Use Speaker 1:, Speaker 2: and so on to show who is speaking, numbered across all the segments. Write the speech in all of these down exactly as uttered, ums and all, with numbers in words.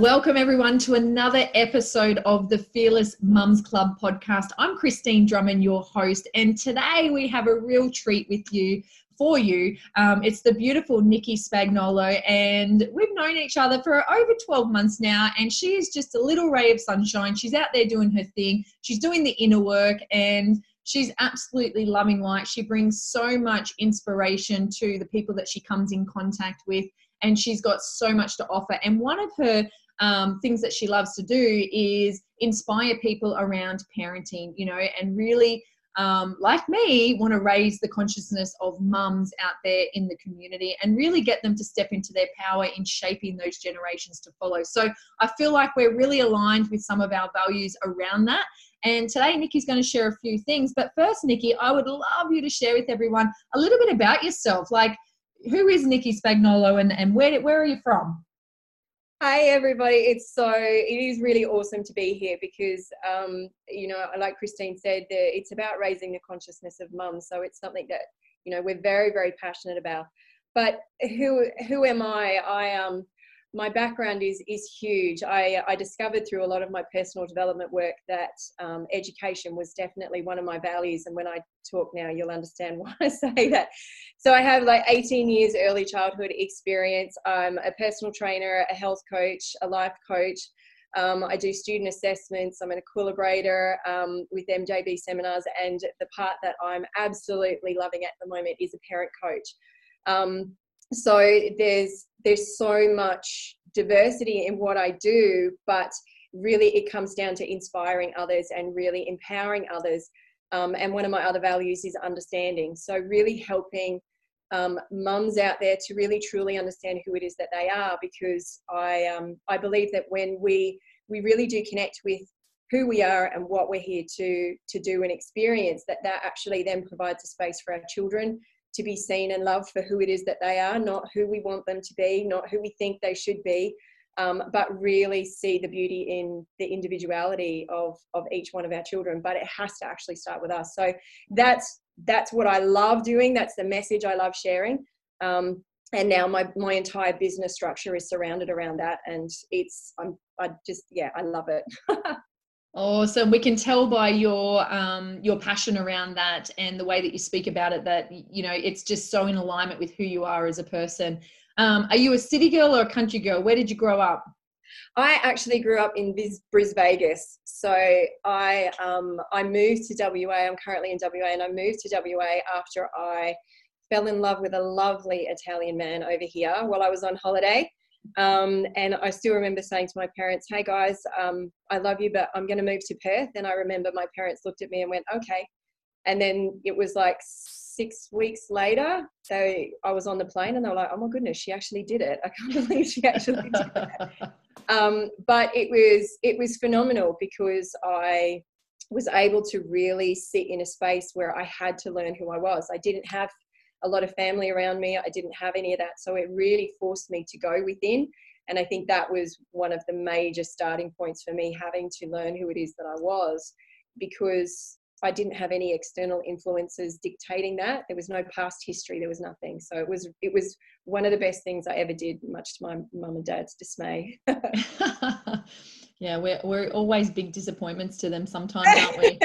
Speaker 1: welcome everyone to another episode of the Fearless Mums Club podcast. I'm Christine Drummond, your host, and today we have a real treat with you for you. Um, it's the beautiful Nikki Spagnolo, and we've known each other for over twelve months now, and she is just a little ray of sunshine. She's out there doing her thing. She's doing the inner work, and she's absolutely loving life. She brings so much inspiration to the people that she comes in contact with, and she's got so much to offer. And one of her um, things that she loves to do is inspire people around parenting, you know, and really, um, like me, want to raise the consciousness of mums out there in the community and really get them to step into their power in shaping those generations to follow. So I feel like we're really aligned with some of our values around that. And today, Nikki's going to share a few things. But first, Nikki, I would love you to share with everyone a little bit about yourself. Like, who is Nikki Spagnolo, and, and where, where are you from?
Speaker 2: Hi, everybody. It's so, it is really awesome to be here because, um, you know, like Christine said, the, it's about raising the consciousness of mums. So it's something that, you know, we're very, very passionate about. But who, who am I? I, um, my background is, is huge. I, I discovered through a lot of my personal development work that um, education was definitely one of my values. And when I talk now, you'll understand why I say that. So I have like eighteen years early childhood experience. I'm a personal trainer, a health coach, a life coach. Um, I do student assessments. I'm an equilibrator um, with M J B seminars. And the part that I'm absolutely loving at the moment is a parent coach. Um, so there's there's so much diversity in what I do, but really it comes down to inspiring others and really empowering others. Um, and one of my other values is understanding. So really helping um, mums out there to really truly understand who it is that they are, because I um, I believe that when we we really do connect with who we are and what we're here to to do and experience, that that actually then provides a space for our children to be seen and loved for who it is that they are, not who we want them to be, not who we think they should be, um, but really see the beauty in the individuality of, of each one of our children. But it has to actually start with us. So that's that's what I love doing. That's the message I love sharing. Um, and now my my entire business structure is surrounded around that. And it's, I'm, I just, yeah, I love it.
Speaker 1: Awesome. We can tell by your um, your passion around that and the way that you speak about it that, you know, it's just so in alignment with who you are as a person. Um, are you a city girl or a country girl? Where did you grow up?
Speaker 2: I actually grew up in Bris Vegas. So I um, I moved to W A. I'm currently in W A, and I moved to W A after I fell in love with a lovely Italian man over here while I was on holiday. Um, and I still remember saying to my parents, hey guys, um, I love you, but I'm going to move to Perth. And I remember my parents looked at me and went, okay. And then it was like six weeks later, they, I was on the plane and they were like, oh my goodness, she actually did it. I can't believe she actually did it. Um, but it was, it was phenomenal because I was able to really sit in a space where I had to learn who I was. I didn't have a lot of family around me. I didn't have any of that. So it really forced me to go within. And I think that was one of the major starting points for me, having to learn who it is that I was, because I didn't have any external influences dictating that. There was no past history. There was nothing. So it was, it was one of the best things I ever did, much to my mum and dad's dismay.
Speaker 1: Yeah, we're, we're always big disappointments to them sometimes, aren't we?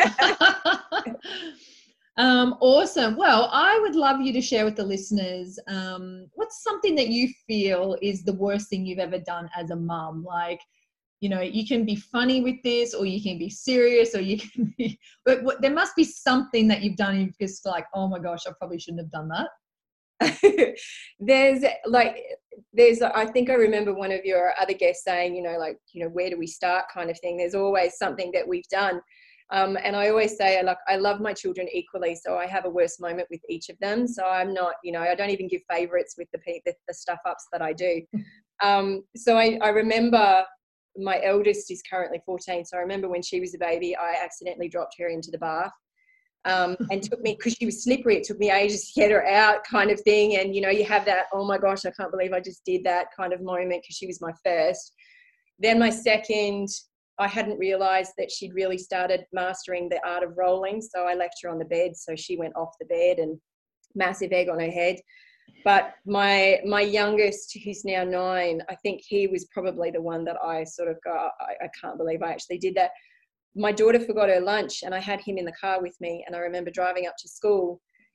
Speaker 1: Um, awesome. Well, I would love you to share with the listeners, um, what's something that you feel is the worst thing you've ever done as a mum? Like, you know, you can be funny with this, or you can be serious, or you can be, but what, there must be something that you've done and you've just like, oh my gosh, I probably shouldn't have done that.
Speaker 2: There's like, there's, I think I remember one of your other guests saying, you know, like, you know, where do we start kind of thing. There's always something that we've done. Um, and I always say, like, I love my children equally, so I have a worse moment with each of them. So I'm not, you know, I don't even give favourites with the, the the stuff ups that I do. Um, so I, I remember my eldest is currently fourteen. So I remember when she was a baby, I accidentally dropped her into the bath, um, and took me, because she was slippery, it took me ages to get her out kind of thing. And, you know, you have that, oh my gosh, I can't believe I just did that kind of moment, because she was my first. Then my second, I hadn't realised that she'd really started mastering the art of rolling. So I left her on the bed. So she went off the bed and massive egg on her head. But my my youngest, who's now nine, I think he was probably the one that I sort of go, I, I can't believe I actually did that. My daughter forgot her lunch and I had him in the car with me, and I remember driving up to school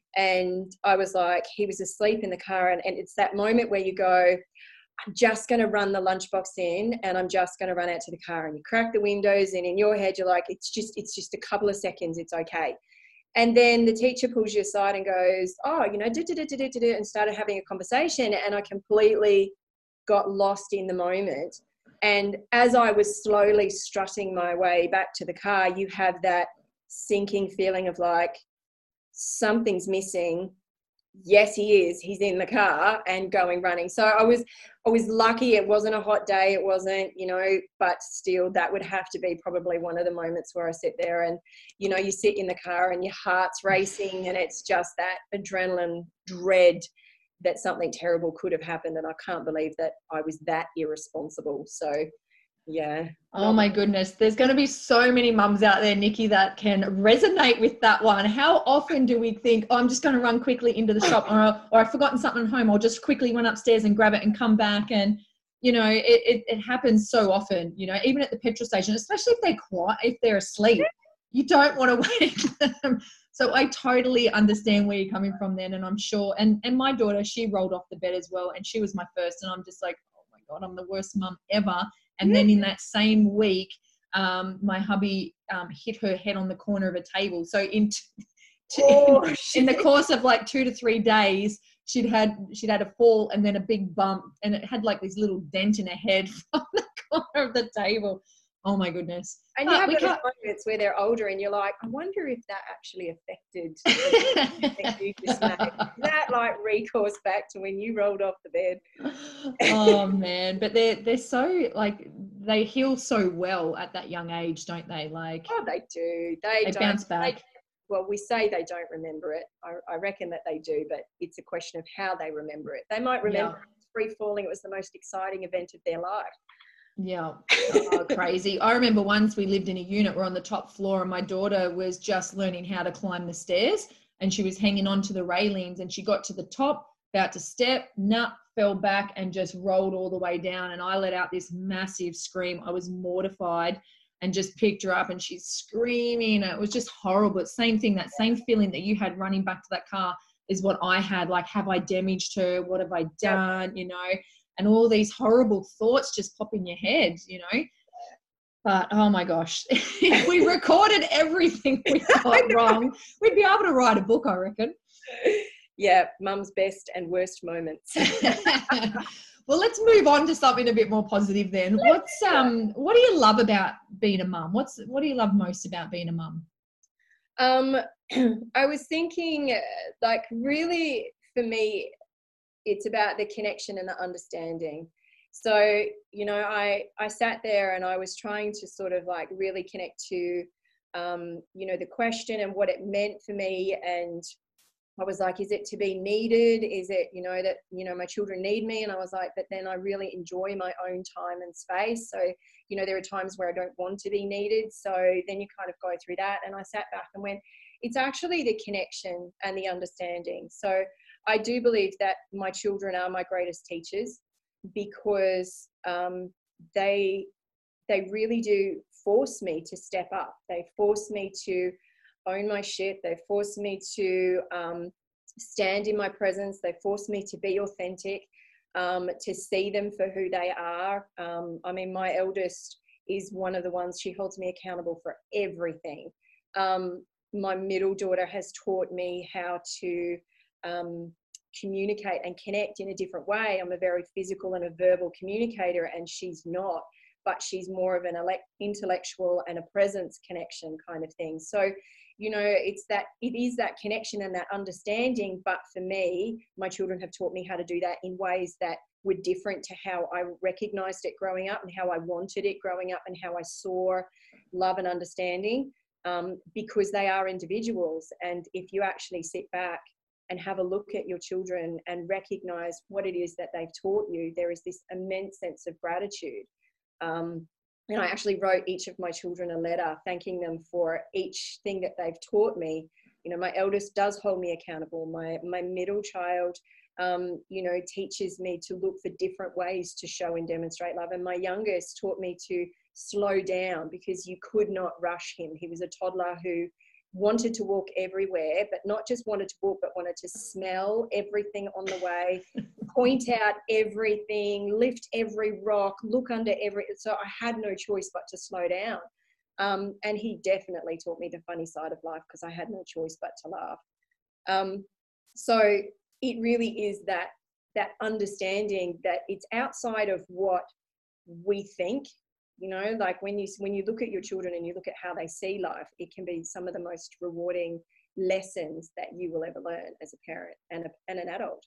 Speaker 2: and I was like, he was asleep in the car, and, and it's that moment where you go, I'm just going to run the lunchbox in and I'm just going to run out to the car, and you crack the windows and in your head you're like, it's just it's just a couple of seconds, it's okay. And then the teacher pulls you aside and goes, oh, you know, and started having a conversation, and I completely got lost in the moment. And as I was slowly strutting my way back to the car, you have that sinking feeling of like, something's missing. Yes, he is. He's in the car and going running. So I was, I was lucky. It wasn't a hot day. It wasn't, you know, but still that would have to be probably one of the moments where I sit there and, you know, you sit in the car and your heart's racing and it's just that adrenaline dread that something terrible could have happened. And I can't believe that I was that irresponsible. So yeah.
Speaker 1: Oh my goodness. There's going to be so many mums out there, Nikki, that can resonate with that one. How often do we think, oh, I'm just going to run quickly into the shop, or, or I've forgotten something at home, or just quickly run upstairs and grab it and come back. And, you know, it, it, it happens so often, you know, even at the petrol station, especially if they're quiet, if they're asleep, you don't want to wake them. So I totally understand where you're coming from then. And I'm sure, and, and my daughter, she rolled off the bed as well. And she was my first. And I'm just like, oh my God, I'm the worst mum ever. And then in that same week, um, my hubby um, hit her head on the corner of a table. So in, t- t-
Speaker 2: Oh,
Speaker 1: in, in the course of like two to three days, she'd had she'd had a fall and then a big bump, and it had like this little dent in her head from the corner of the table. Oh my goodness!
Speaker 2: And you have those moments where they're older, and you're like, I wonder if that actually affected that you just made. That like recourse back to when you rolled off the bed.
Speaker 1: Oh man, but they're they're so like they heal so well at that young age, don't they? Like
Speaker 2: oh, they do. They,
Speaker 1: they
Speaker 2: don't,
Speaker 1: bounce back.
Speaker 2: They, well, we say they don't remember it. I, I reckon that they do, but it's a question of how they remember it. They might remember yeah. free falling. It was the most exciting event of their life.
Speaker 1: Yeah. Oh, crazy. I remember once we lived in a unit, we're on the top floor, and my daughter was just learning how to climb the stairs, and she was hanging on to the railings, and she got to the top, about to step, nut, fell back and just rolled all the way down. And I let out this massive scream. I was mortified and just picked her up, and she's screaming. It was just horrible. It's same thing, that same feeling that you had running back to that car is what I had. Like, have I damaged her? What have I done? You know? And all these horrible thoughts just pop in your head, you know. But, oh, my gosh, if we recorded everything we got wrong, we'd be able to write a book, I reckon.
Speaker 2: Yeah, mum's best and worst moments.
Speaker 1: Well, let's move on to something a bit more positive then. What's um, what do you love about being a mum? What's What do you love most about being a mum?
Speaker 2: Um, I was thinking, like, really, for me, it's about the connection and the understanding. So, you know, I, I sat there and I was trying to sort of like really connect to, um, you know, the question and what it meant for me. And I was like, is it to be needed? Is it, you know, that, you know, my children need me? And I was like, but then I really enjoy my own time and space. So, you know, there are times where I don't want to be needed. So then you kind of go through that. And I sat back and went, it's actually the connection and the understanding. So I do believe that my children are my greatest teachers, because um, they they really do force me to step up. They force me to own my shit. They force me to um, stand in my presence. They force me to be authentic, um, to see them for who they are. Um, I mean, my eldest is one of the ones, she holds me accountable for everything. Um, my middle daughter has taught me how to um, communicate and connect in a different way. I'm a very physical and a verbal communicator, and she's not, but she's more of an intellectual and a presence connection kind of thing. So, you know, it's that, it is that connection and that understanding. But for me, my children have taught me how to do that in ways that were different to how I recognized it growing up and how I wanted it growing up and how I saw love and understanding, um, because they are individuals. And if you actually sit back and have a look at your children and recognize what it is that they've taught you, there is this immense sense of gratitude. Um, and I actually wrote each of my children a letter thanking them for each thing that they've taught me. You know, my eldest does hold me accountable. My, my middle child um, you know, teaches me to look for different ways to show and demonstrate love. And my youngest taught me to slow down, because you could not rush him. He was a toddler who wanted to walk everywhere, but not just wanted to walk, but wanted to smell everything on the way, point out everything, lift every rock, look under every, so I had no choice but to slow down. Um, and he definitely taught me the funny side of life, because I had no choice but to laugh. Um, so it really is that, that understanding that it's outside of what we think. You know, like when you when you look at your children and you look at how they see life, it can be some of the most rewarding lessons that you will ever learn as a parent and, a, and an adult.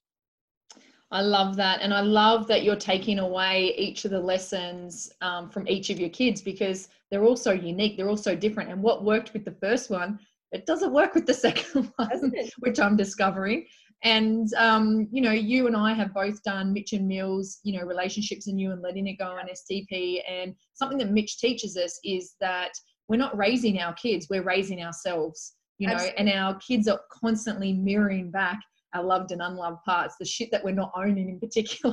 Speaker 1: I love that. And I love that you're taking away each of the lessons um, from each of your kids, because they're all so unique. They're all so different. And what worked with the first one, it doesn't work with the second one, which I'm discovering. And, um, you know, you and I have both done Mitch and Mills, you know, relationships, and you and letting it go on S T P. And something that Mitch teaches us is that we're not raising our kids, we're raising ourselves, you know, Absolutely. And our kids are constantly mirroring back our loved and unloved parts, the shit that we're not owning in particular.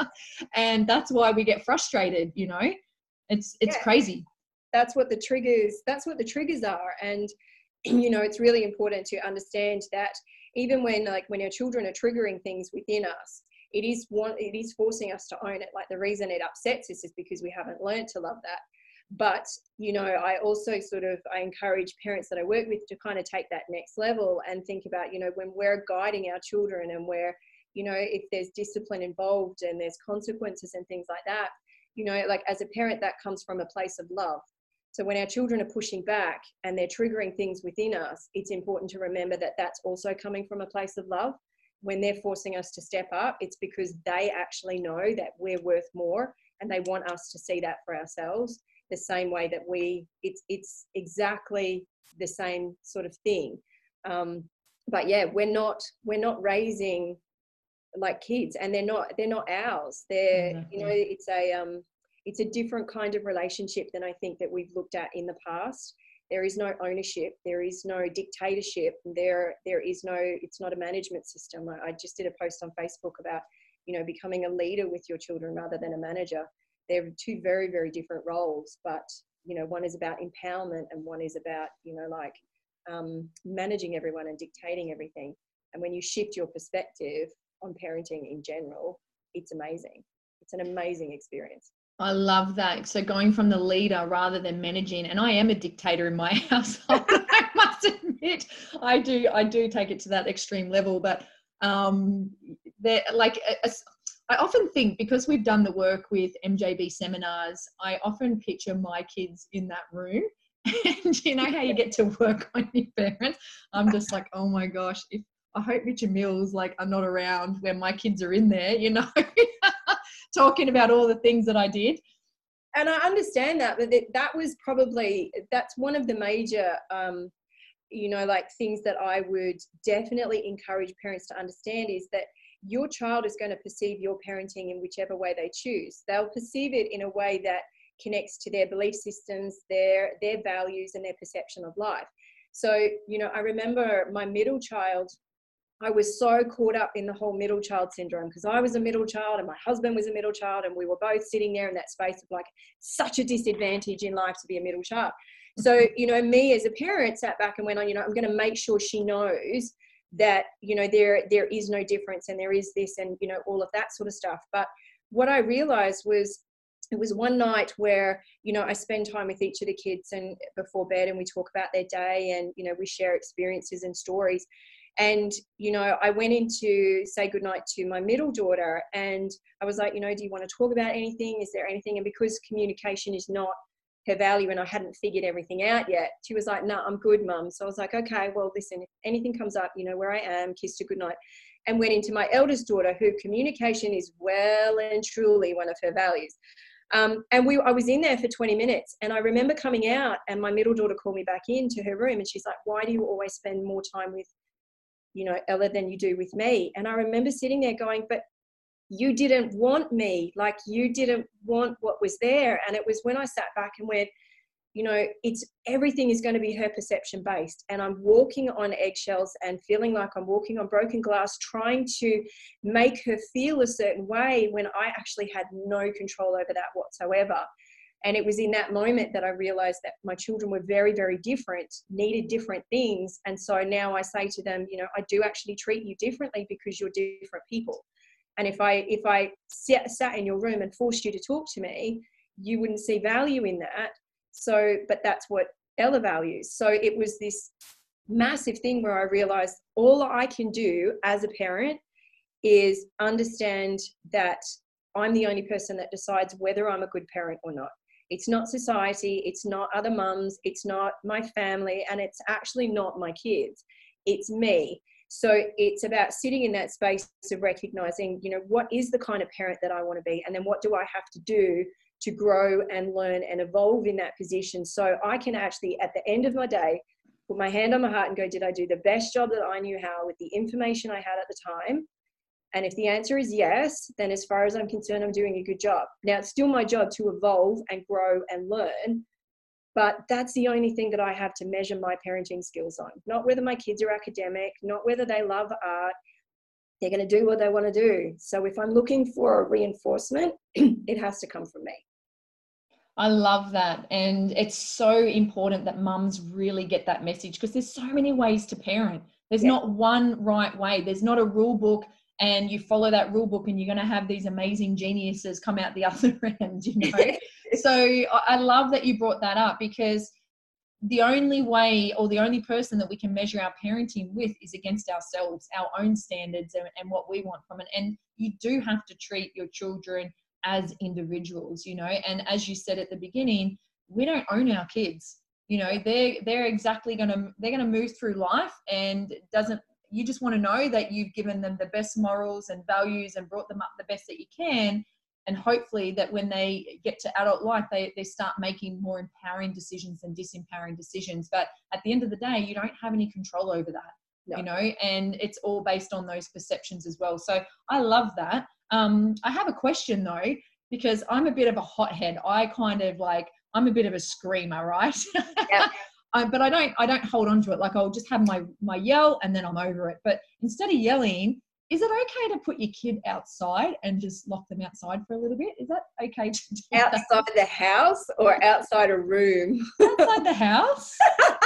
Speaker 1: And that's why we get frustrated, you know, it's, it's yeah. crazy.
Speaker 2: That's what the triggers, that's what the triggers are. And, you know, it's really important to understand that even when, like, when our children are triggering things within us, it is one, it is forcing us to own it. Like, the reason it upsets us is because we haven't learned to love that. But, you know, I also sort of, I encourage parents that I work with to kind of take that next level and think about, you know, when we're guiding our children and where, you know, if there's discipline involved and there's consequences and things like that, you know, like as a parent, that comes from a place of love. So when our children are pushing back and they're triggering things within us, it's important to remember that that's also coming from a place of love. When they're forcing us to step up, it's because they actually know that we're worth more, and they want us to see that for ourselves the same way that we, it's, it's exactly the same sort of thing. Um, but yeah, we're not, we're not raising like kids, and they're not, they're not ours. They're, exactly. you know, it's a, um, it's a different kind of relationship than I think that we've looked at in the past. There is no ownership. There is no dictatorship. There, there is no, it's not a management system. I, I just did a post on Facebook about, you know, becoming a leader with your children rather than a manager. They're two very, very different roles, but, you know, one is about empowerment and one is about, you know, like um, managing everyone and dictating everything. And when you shift your perspective on parenting in general, it's amazing. It's an amazing experience.
Speaker 1: I love that. So going from the leader rather than managing, and I am a dictator in my household. I must admit, I do, I do take it to that extreme level. But um, they're like, a, a, I often think, because we've done the work with M J B seminars, I often picture my kids in that room. And you know how you get to work on your parents. I'm just like, oh my gosh, if I hope Richard Mills like are not around when my kids are in there, you know. Talking about all the things that I did.
Speaker 2: And I understand that, but that was probably, that's one of the major, um, you know, like things that I would definitely encourage parents to understand is that your child is going to perceive your parenting in whichever way they choose. They'll perceive it in a way that connects to their belief systems, their, their values and their perception of life. So, you know, I remember my middle child, I was so caught up in the whole middle child syndrome, because I was a middle child and my husband was a middle child, and we were both sitting there in that space of like such a disadvantage in life to be a middle child. So, you know, me as a parent sat back and went on, you know, I'm going to make sure she knows that, you know, there, there is no difference and there is this and, you know, all of that sort of stuff. But what I realized was, it was one night where, you know, I spend time with each of the kids and before bed, and we talk about their day and, you know, we share experiences and stories. And, you know, I went in to say goodnight to my middle daughter, and I was like, you know, do you want to talk about anything? Is there anything? And because communication is not her value and I hadn't figured everything out yet, she was like, no, I'm good, Mum. So I was like, okay, well, listen, if anything comes up, you know where I am, kissed her goodnight, and went into my eldest daughter, who communication is well and truly one of her values. Um, and we, I was in there for twenty minutes, and I remember coming out and my middle daughter called me back into her room, and she's like, why do you always spend more time with, you know, Ella than you do with me? And I remember sitting there going, but you didn't want me, like you didn't want what was there. And it was when I sat back and went, you know, it's everything is going to be her perception based. And I'm walking on eggshells and feeling like I'm walking on broken glass, trying to make her feel a certain way when I actually had no control over that whatsoever. And it was in that moment that I realized that my children were very, very different, needed different things. And so now I say to them, you know, I do actually treat you differently because you're different people. And if I if I sat, sat in your room and forced you to talk to me, you wouldn't see value in that. So, but that's what Ella values. So it was this massive thing where I realized all I can do as a parent is understand that I'm the only person that decides whether I'm a good parent or not. It's not society, it's not other mums, it's not my family, and it's actually not my kids. It's me. So it's about sitting in that space of recognizing, you know, what is the kind of parent that I want to be? And then what do I have to do to grow and learn and evolve in that position, so I can actually, at the end of my day, put my hand on my heart and go, did I do the best job that I knew how with the information I had at the time? And if the answer is yes, then as far as I'm concerned, I'm doing a good job. Now, it's still my job to evolve and grow and learn, but that's the only thing that I have to measure my parenting skills on. Not whether my kids are academic, not whether they love art. They're going to do what they want to do. So if I'm looking for a reinforcement, it has to come from me.
Speaker 1: I love that. And it's so important that mums really get that message, because there's so many ways to parent. There's yeah. not one right way. There's not a rule book and you follow that rule book and you're going to have these amazing geniuses come out the other end, you know? So I love that you brought that up, because the only way, or the only person that we can measure our parenting with, is against ourselves, our own standards and, and what we want from it. And you do have to treat your children as individuals, you know, and as you said at the beginning, we don't own our kids, you know, they're, they're exactly going to, they're going to move through life, and it doesn't, you just want to know that you've given them the best morals and values and brought them up the best that you can. And hopefully that when they get to adult life, they, they start making more empowering decisions than disempowering decisions. But at the end of the day, you don't have any control over that, no. you know, and it's all based on those perceptions as well. So I love that. Um, I have a question though, because I'm a bit of a hothead. I kind of like, I'm a bit of a screamer, right?
Speaker 2: Yeah.
Speaker 1: I, but I don't, I don't hold on to it. Like I'll just have my, my yell and then I'm over it. But instead of yelling, is it okay to put your kid outside and just lock them outside for a little bit? Is that okay to do
Speaker 2: outside
Speaker 1: that?
Speaker 2: the house or outside a room?
Speaker 1: Outside the house.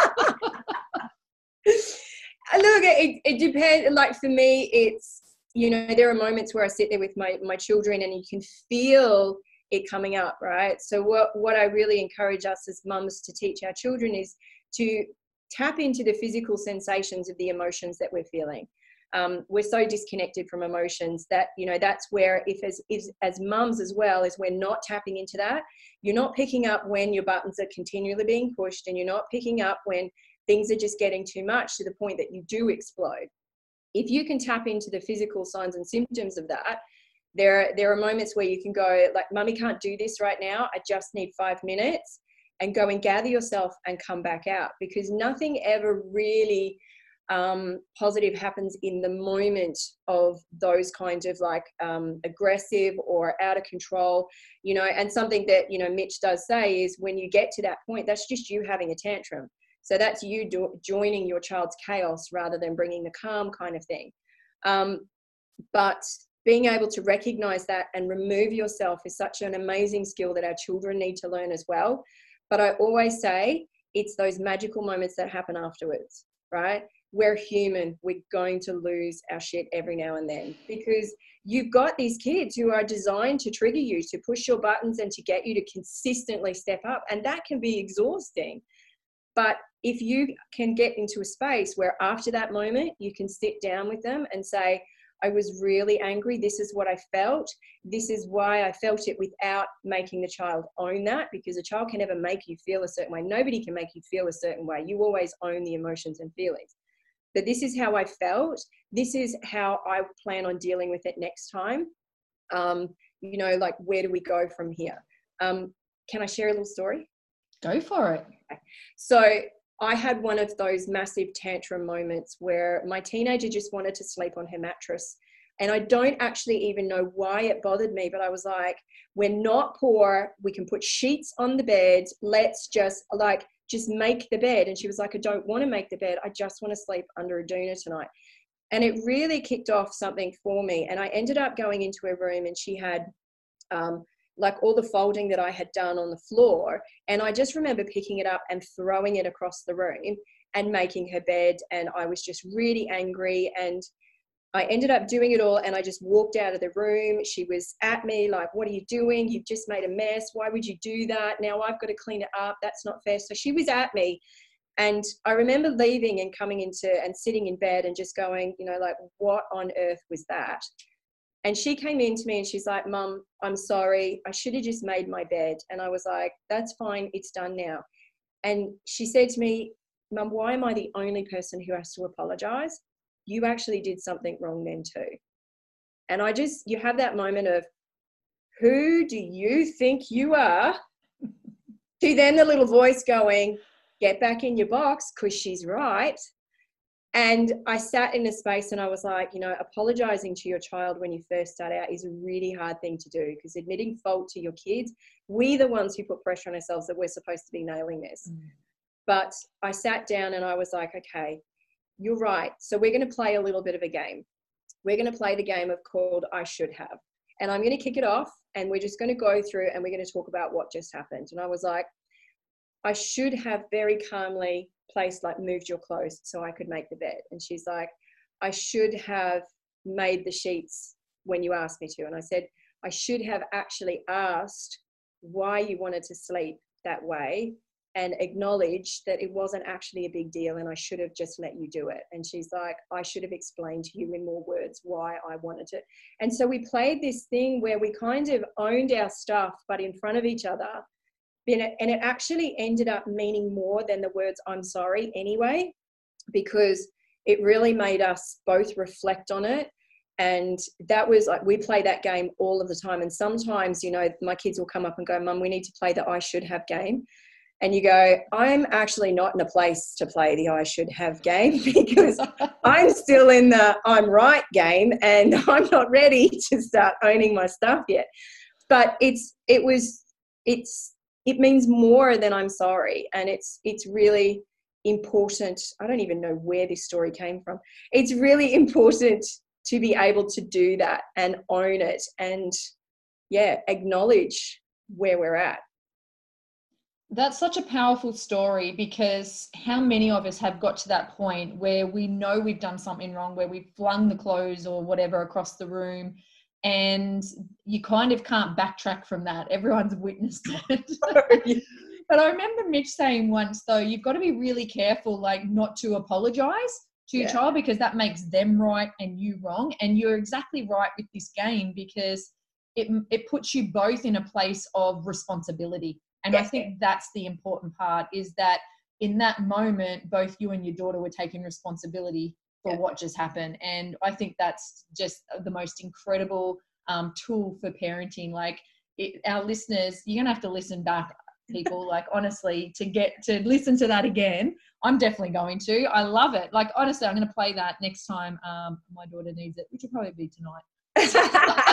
Speaker 2: Look, it, it depends. Like for me, it's, you know, there are moments where I sit there with my, my children and you can feel it coming up, right? So what, what I really encourage us as mums to teach our children is to tap into the physical sensations of the emotions that we're feeling. Um, we're so disconnected from emotions that, you know, that's where if as, if, as mums as well, as we're not tapping into that, you're not picking up when your buttons are continually being pushed, and you're not picking up when things are just getting too much to the point that you do explode. If you can tap into the physical signs and symptoms of that, there, there are moments where you can go like, mummy can't do this right now. I just need five minutes and go and gather yourself and come back out, because nothing ever really um, positive happens in the moment of those kinds of like um, aggressive or out of control, you know. And something that, you know, Mitch does say is when you get to that point, that's just you having a tantrum. So that's you do, joining your child's chaos rather than bringing the calm kind of thing. Um, but being able to recognize that and remove yourself is such an amazing skill that our children need to learn as well. But I always say it's those magical moments that happen afterwards, right? We're human. We're going to lose our shit every now and then, because you've got these kids who are designed to trigger you, to push your buttons and to get you to consistently step up. And that can be exhausting. But if you can get into a space where after that moment, you can sit down with them and say, I was really angry. This is what I felt. This is why I felt it, without making the child own that, because a child can never make you feel a certain way. Nobody can make you feel a certain way. You always own the emotions and feelings. But this is how I felt. This is how I plan on dealing with it next time. Um, you know, like, where do we go from here? Um, can I share a little story?
Speaker 1: Go for it.
Speaker 2: Okay. So I had one of those massive tantrum moments where my teenager just wanted to sleep on her mattress. And I don't actually even know why it bothered me, but I was like, we're not poor. We can put sheets on the bed. Let's just like, just make the bed. And she was like, I don't want to make the bed. I just want to sleep under a doona tonight. And it really kicked off something for me. And I ended up going into her room, and she had um, like all the folding that I had done on the floor. And I just remember picking it up and throwing it across the room and making her bed. And I was just really angry, and I ended up doing it all, and I just walked out of the room. She was at me like, what are you doing? You've just made a mess. Why would you do that? Now I've got to clean it up. That's not fair. So she was at me. And I remember leaving and coming into and sitting in bed and just going, you know, like, what on earth was that? And she came in to me and she's like, Mum, I'm sorry. I should have just made my bed. And I was like, that's fine. It's done now. And she said to me, Mum, why am I the only person who has to apologize? You actually did something wrong then too. And I just, you have that moment of, who do you think you are? To then the little voice going, get back in your box, because she's right. And I sat in a space and I was like, you know, apologizing to your child when you first start out is a really hard thing to do, because admitting fault to your kids, we're the ones who put pressure on ourselves that we're supposed to be nailing this. Mm. But I sat down and I was like, okay, you're right. So we're going to play a little bit of a game. We're going to play the game of called I Should Have. And I'm going to kick it off, and we're just going to go through and we're going to talk about what just happened. And I was like, I should have very calmly placed, like, moved your clothes so I could make the bed. And she's like, I should have made the sheets when you asked me to. And I said, I should have actually asked why you wanted to sleep that way, and acknowledge that it wasn't actually a big deal and I should have just let you do it. And she's like, I should have explained to you in more words why I wanted it. And so we played this thing where we kind of owned our stuff, but in front of each other. And it actually ended up meaning more than the words I'm sorry anyway, because it really made us both reflect on it. And that was like, we play that game all of the time. And sometimes, you know, my kids will come up and go, Mum, we need to play the I should have game. And you go, I'm actually not in a place to play the I should have game, because I'm still in the I'm right game, and I'm not ready to start owning my stuff yet. But it's, it was, it's, it means more than I'm sorry. And it's, it's really important. I don't even know where this story came from. It's really important to be able to do that and own it and, yeah, acknowledge where we're at.
Speaker 1: That's such a powerful story, because how many of us have got to that point where we know we've done something wrong, where we've flung the clothes or whatever across the room, and you kind of can't backtrack from that. Everyone's witnessed it. But I remember Mitch saying once, though, you've got to be really careful, like, not to apologize to your yeah. child, because that makes them right and you wrong. And you're exactly right with this game, because it it puts you both in a place of responsibility. And yes. I think that's the important part, is that in that moment, both you and your daughter were taking responsibility for yeah. what just happened. And I think that's just the most incredible um, tool for parenting. Like, it, our listeners, you're going to have to listen back, people, like, honestly, to get to listen to that again. I'm definitely going to. I love it. Like, honestly, I'm going to play that next time um, my daughter needs it, which will probably be tonight.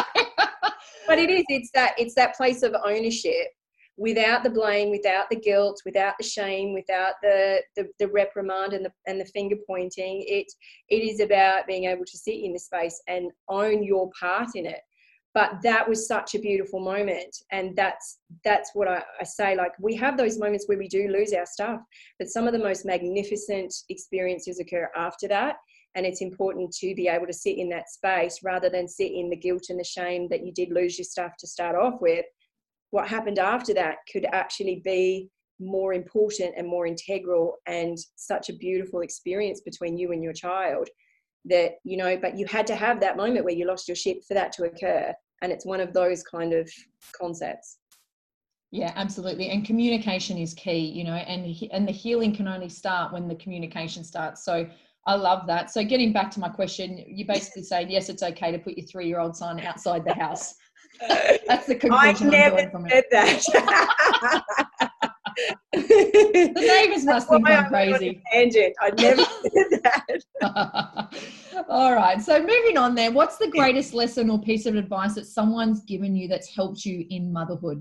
Speaker 2: But it is, it's that, it's that place of ownership, without the blame, without the guilt, without the shame, without the, the, the reprimand and the, and the finger pointing. It, it is about being able to sit in the space and own your part in it. But that was such a beautiful moment. And that's, that's what I, I say, like, we have those moments where we do lose our stuff, but some of the most magnificent experiences occur after that. And it's important to be able to sit in that space rather than sit in the guilt and the shame that you did lose your stuff to start off with. What happened after that could actually be more important and more integral, and such a beautiful experience between you and your child that, you know, but you had to have that moment where you lost your shit for that to occur. And it's one of those kind of concepts.
Speaker 1: Yeah, absolutely. And communication is key, you know, and, and the healing can only start when the communication starts. So I love that. So getting back to my question, you basically say, yes, it's okay to put your three-year-old son outside the house. That's the conclusion.
Speaker 2: I've never
Speaker 1: I'm from
Speaker 2: said
Speaker 1: it.
Speaker 2: that.
Speaker 1: The neighbours must think I'm
Speaker 2: I'm
Speaker 1: crazy.
Speaker 2: Tangent. I never did that.
Speaker 1: All right. So moving on then, what's the greatest lesson or piece of advice that someone's given you that's helped you in motherhood?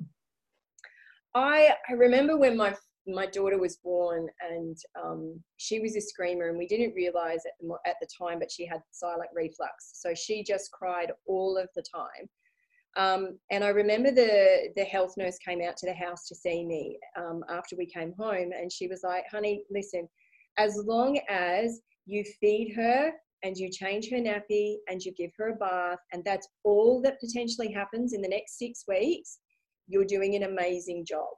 Speaker 2: I, I remember when my my daughter was born, and um, she was a screamer, and we didn't realize at the, at the time, but she had silent reflux. So she just cried all of the time. Um, and I remember the, the health nurse came out to the house to see me um, after we came home, and she was like, honey, listen, as long as you feed her and you change her nappy and you give her a bath, and that's all that potentially happens in the next six weeks, you're doing an amazing job.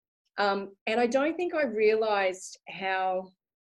Speaker 2: Um, and I don't think I realized how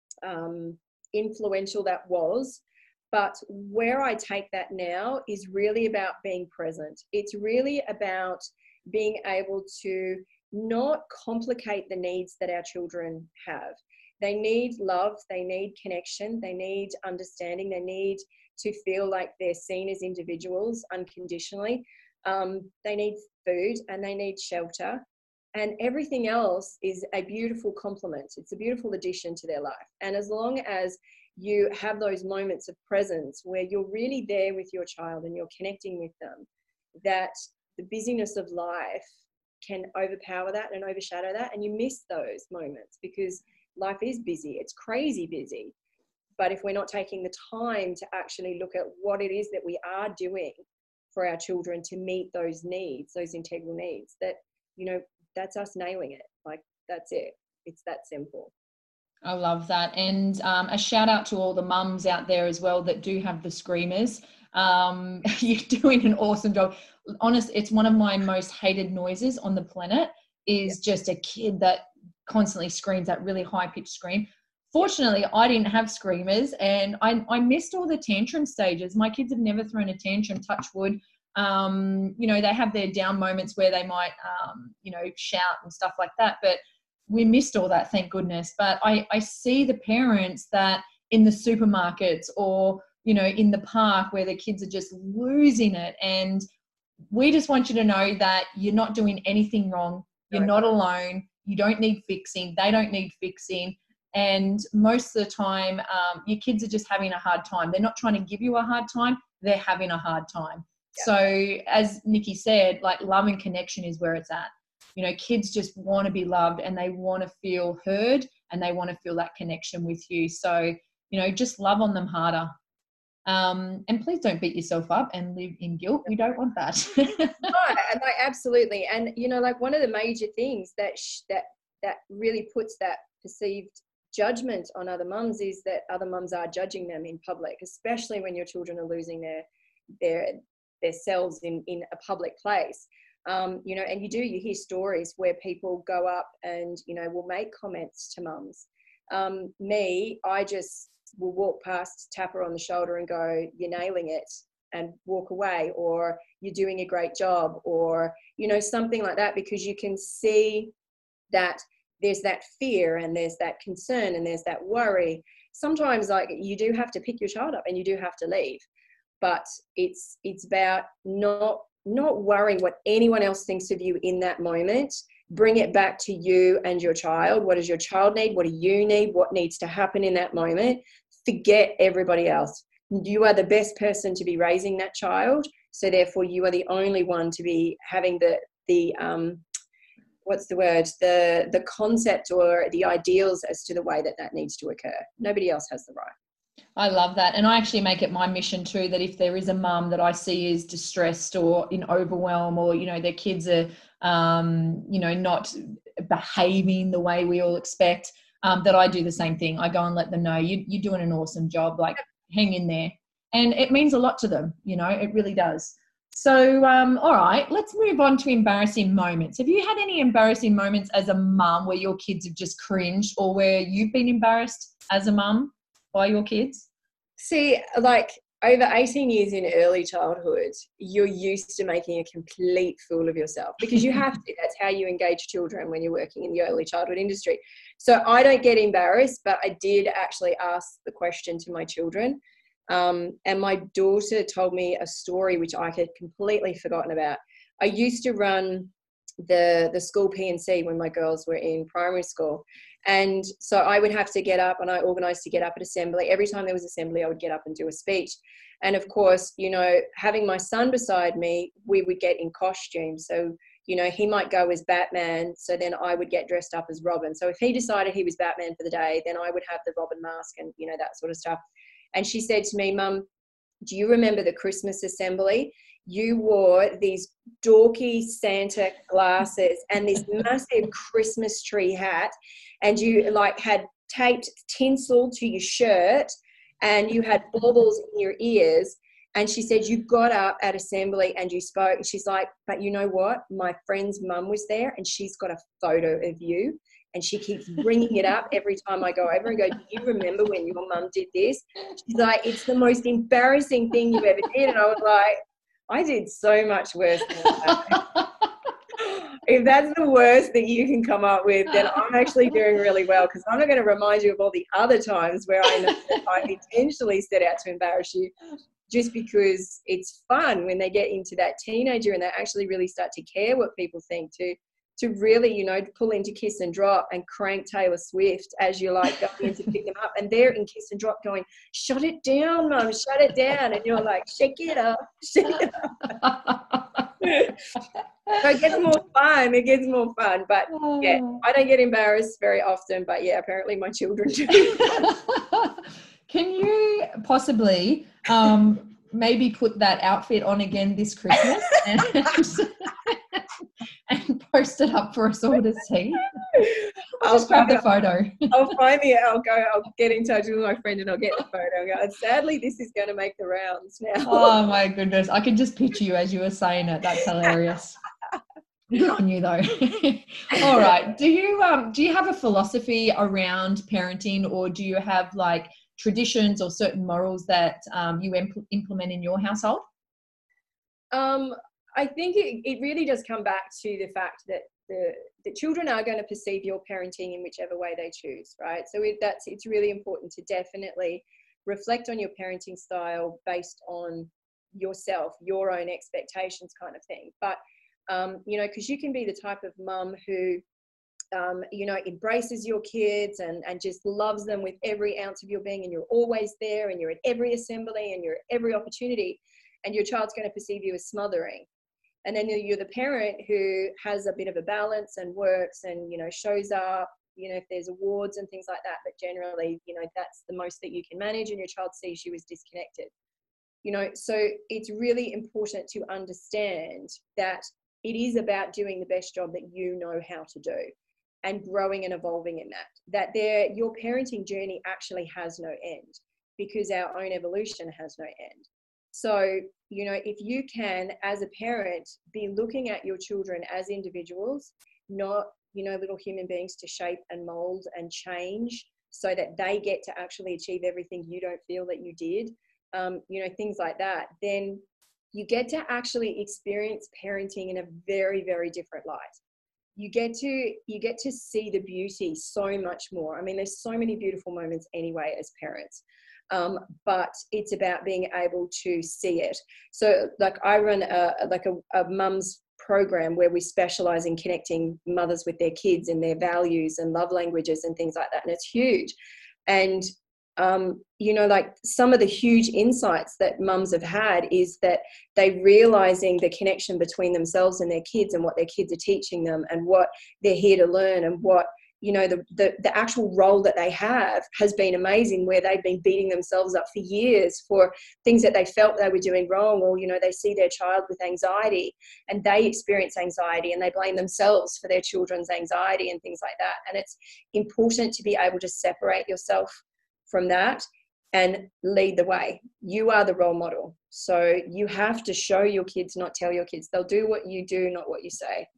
Speaker 2: um, influential that was. But where I take that now is really about being present. It's really about being able to not complicate the needs that our children have. They need love, they need connection, they need understanding, they need to feel like they're seen as individuals unconditionally. Um, they need food and they need shelter. And everything else is a beautiful complement. It's a beautiful addition to their life. And as long as you have those moments of presence where you're really there with your child and you're connecting with them, that the busyness of life can overpower that and overshadow that. And you miss those moments because life is busy. It's crazy busy. But if we're not taking the time to actually look at what it is that we are doing for our children to meet those needs, those integral needs, that, you know, that's us nailing it. Like, that's it. It's that simple.
Speaker 1: I love that. And um, a shout out to all the mums out there as well that do have the screamers. Um, you're doing an awesome job. Honest, it's one of my most hated noises on the planet is yeah. just a kid that constantly screams that really high pitched scream. Fortunately, I didn't have screamers, and I, I missed all the tantrum stages. My kids have never thrown a tantrum, touch wood. Um, you know, they have their down moments where they might, um, you know, shout and stuff like that. But we missed all that, thank goodness. But I, I see the parents that in the supermarkets or, you know, in the park where the kids are just losing it. And we just want you to know that you're not doing anything wrong. You're not alone. You don't need fixing. They don't need fixing. And most of the time, um, your kids are just having a hard time. They're not trying to give you a hard time. They're having a hard time. Yeah. So as Nikki said, like, love and connection is where it's at. You know, kids just want to be loved and they want to feel heard and they want to feel that connection with you. So, you know, just love on them harder. Um, and please don't beat yourself up and live in guilt. We don't want that.
Speaker 2: No, and like, absolutely. And, you know, like, one of the major things that, sh- that, that really puts that perceived judgment on other mums is that other mums are judging them in public, especially when your children are losing their, their, their selves in, in a public place. Um, you know, and you do, you hear stories where people go up and, you know, will make comments to mums. Um, me, I just will walk past, tap her on the shoulder and go, you're nailing it, and walk away, or you're doing a great job, or, you know, something like that, because you can see that there's that fear and there's that concern and there's that worry. Sometimes, like, you do have to pick your child up and you do have to leave, but it's, it's about not not worrying what anyone else thinks of you in that moment. Bring it back to you and your child. What does your child need? What do you need? What needs to happen in that moment? Forget everybody else. You are the best person to be raising that child. So therefore you are the only one to be having the, the, um, what's the word? The, the concept or the ideals as to the way that that needs to occur. Nobody else has the right.
Speaker 1: I love that. And I actually make it my mission too, that if there is a mum that I see is distressed or in overwhelm, or, you know, their kids are, um, you know, not behaving the way we all expect, um, that I do the same thing. I go and let them know, you, you're doing an awesome job, like, hang in there. And it means a lot to them, you know, it really does. So, um, all right, let's move on to embarrassing moments. Have you had any embarrassing moments as a mum where your kids have just cringed, or where you've been embarrassed as a mum by your kids?
Speaker 2: See, like, over eighteen years in early childhood, you're used to making a complete fool of yourself, because you have to. That's how you engage children when you're working in the early childhood industry. So I don't get embarrassed, but I did actually ask the question to my children. Um, and my daughter told me a story which I had completely forgotten about. I used to run the the school P and C when my girls were in primary school. And so I would have to get up, and I organised to get up at assembly. Every time there was assembly, I would get up and do a speech. And of course, you know, having my son beside me, we would get in costume. So, you know, he might go as Batman, so then I would get dressed up as Robin. So if he decided he was Batman for the day, then I would have the Robin mask and, you know, that sort of stuff. And she said to me, Mum, do you remember the Christmas assembly? You wore these dorky Santa glasses and this massive Christmas tree hat, and you like had taped tinsel to your shirt, and you had baubles in your ears. And she said, you got up at assembly and you spoke. And she's like, but you know what? My friend's mum was there, and she's got a photo of you. And she keeps bringing it up every time I go over and go, do you remember when your mum did this? She's like, it's the most embarrassing thing you ever did. And I was like, I did so much worse than that. If that's the worst that you can come up with, then I'm actually doing really well, because I'm not going to remind you of all the other times where I know that I intentionally set out to embarrass you, just because it's fun when they get into that teenager and they actually really start to care what people think, to to really, you know, pull into Kiss and Drop and crank Taylor Swift as you're like going in to pick them up, and they're in Kiss and Drop going, shut it down, Mum, shut it down. And you're like, shake it up, shake it up. So it gets more fun. It gets more fun. But yeah, I don't get embarrassed very often, but yeah, apparently my children do.
Speaker 1: Can you possibly um, maybe put that outfit on again this Christmas and, and post it up for us all to see? I'll just grab the photo.
Speaker 2: I'll find the, I'll go, I'll get in touch with my friend and I'll get the photo. And sadly, this is going to make the rounds now.
Speaker 1: Oh my goodness. I can just picture you as you were saying it. That's hilarious. Good on you though. All right. Do you, um, do you have a philosophy around parenting, or do you have like traditions or certain morals that um, you imp- implement in your household?
Speaker 2: Um, I think it, it really does come back to the fact that the, the children are going to perceive your parenting in whichever way they choose, right? So it, that's, it's really important to definitely reflect on your parenting style based on yourself, your own expectations kind of thing. But, um, you know, because you can be the type of mum who, um, you know, embraces your kids and, and just loves them with every ounce of your being, and you're always there and you're at every assembly and you're at every opportunity, and your child's going to perceive you as smothering. And then you're the parent who has a bit of a balance and works and, you know, shows up, you know, if there's awards and things like that, but generally, you know, that's the most that you can manage, and your child sees you as disconnected. You know, so it's really important to understand that it is about doing the best job that you know how to do, and growing and evolving in that, that there, your parenting journey actually has no end, because our own evolution has no end. So, you know, if you can, as a parent, be looking at your children as individuals, not, you know, little human beings to shape and mold and change so that they get to actually achieve everything you don't feel that you did, um, you know, things like that, then you get to actually experience parenting in a very, very different light. You get to, you get to see the beauty so much more. I mean, there's so many beautiful moments anyway as parents. Um, but it's about being able to see it. So like I run a, like a, a mum's program where we specialize in connecting mothers with their kids and their values and love languages and things like that. And it's huge. And, um, you know, like some of the huge insights that mums have had is that they realizing the connection between themselves and their kids, and what their kids are teaching them, and what they're here to learn, and what, you know, the, the, the actual role that they have has been amazing, where they've been beating themselves up for years for things that they felt they were doing wrong, or, you know, they see their child with anxiety and they experience anxiety and they blame themselves for their children's anxiety and things like that. And it's important to be able to separate yourself from that and lead the way. You are the role model. So you have to show your kids, not tell your kids. They'll do what you do, not what you say.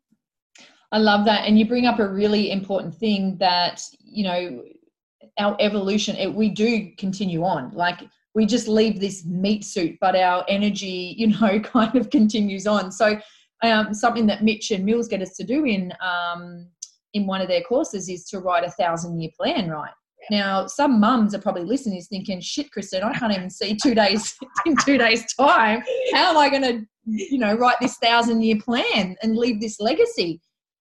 Speaker 1: I love that. And you bring up a really important thing that, you know, our evolution, it, we do continue on. Like we just leave this meat suit, but our energy, you know, kind of continues on. So um, something that Mitch and Mills get us to do in, um, in one of their courses is to write a thousand year plan, right? Now, some mums are probably listening is thinking, shit, Kristen, I can't even see two days in two days time. How am I going to, you know, write this thousand year plan and leave this legacy?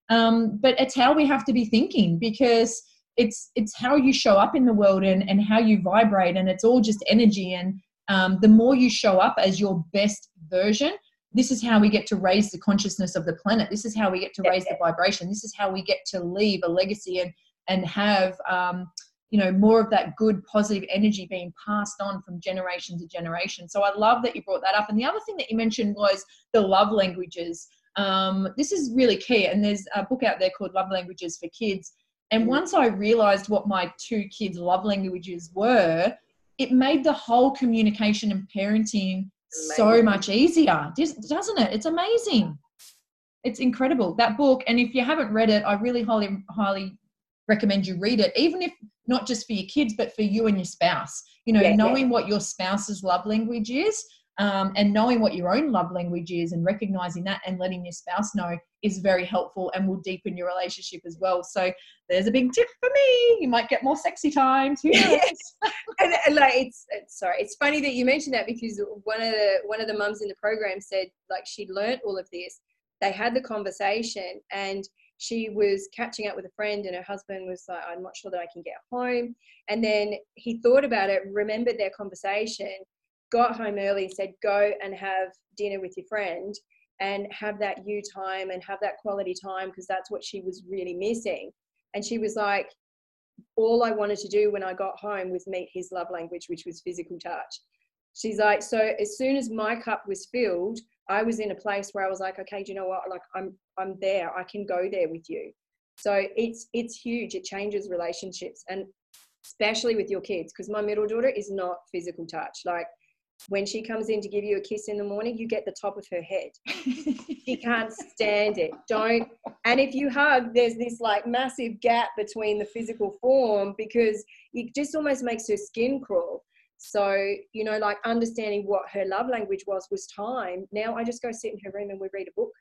Speaker 1: Um, but it's how we have to be thinking, because it's it's how you show up in the world, and, and how you vibrate, and it's all just energy. And um, the more you show up as your best version, this is how we get to raise the consciousness of the planet. This is how we get to raise the vibration. This is how we get to leave a legacy and and have um, you know, more of that good positive energy being passed on from generation to generation. So I love that you brought that up. And the other thing that you mentioned was the love languages. Um, this is really key. And there's a book out there called Love Languages for Kids. And once I realized what my two kids' love languages were, it made the whole communication and parenting so much easier, doesn't it? It's amazing. It's incredible, that book. And if you haven't read it, I really highly, highly recommend you read it, even if not just for your kids, but for you and your spouse. You know, yeah, knowing yeah. what your spouse's love language is, um, and knowing what your own love language is, and recognizing that and letting your spouse know is very helpful and will deepen your relationship as well. So there's a big tip for me. You might get more sexy times. Who knows?
Speaker 2: and, and like it's, it's sorry, it's funny that you mentioned that, because one of the one of the mums in the program said, like, she'd learnt all of this. They had the conversation, and she was catching up with a friend, and her husband was like, I'm not sure that I can get home. And then he thought about it, remembered their conversation, got home early, said, go and have dinner with your friend and have that you time and have that quality time, because that's what she was really missing. And she was like, all I wanted to do when I got home was meet his love language, which was physical touch. She's like, so as soon as my cup was filled, I was in a place where I was like, okay, do you know what? Like, I'm, I'm there. I can go there with you. So it's, it's huge. It changes relationships, and especially with your kids, because my middle daughter is not physical touch. Like, when she comes in to give you a kiss in the morning, you get the top of her head. She can't stand it. Don't. And if you hug, there's this like massive gap between the physical form, because it just almost makes her skin crawl. So, you know, like understanding what her love language was, was time. Now I just go sit in her room and we read a book.